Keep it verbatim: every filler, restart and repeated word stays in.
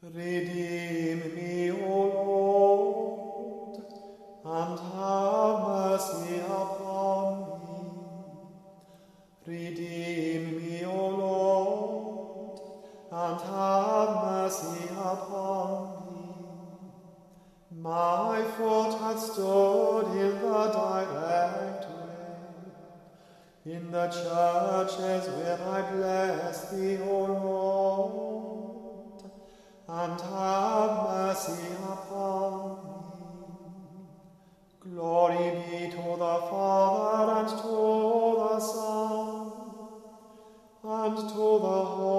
Redeem me, O Lord, and have mercy upon me. Redeem me, O Lord, and have mercy upon me. My foot hath stood in the direct way, in the churches where I bless thee, O Lord, and have mercy upon me. Glory be to the Father, and to the Son, and to the Holy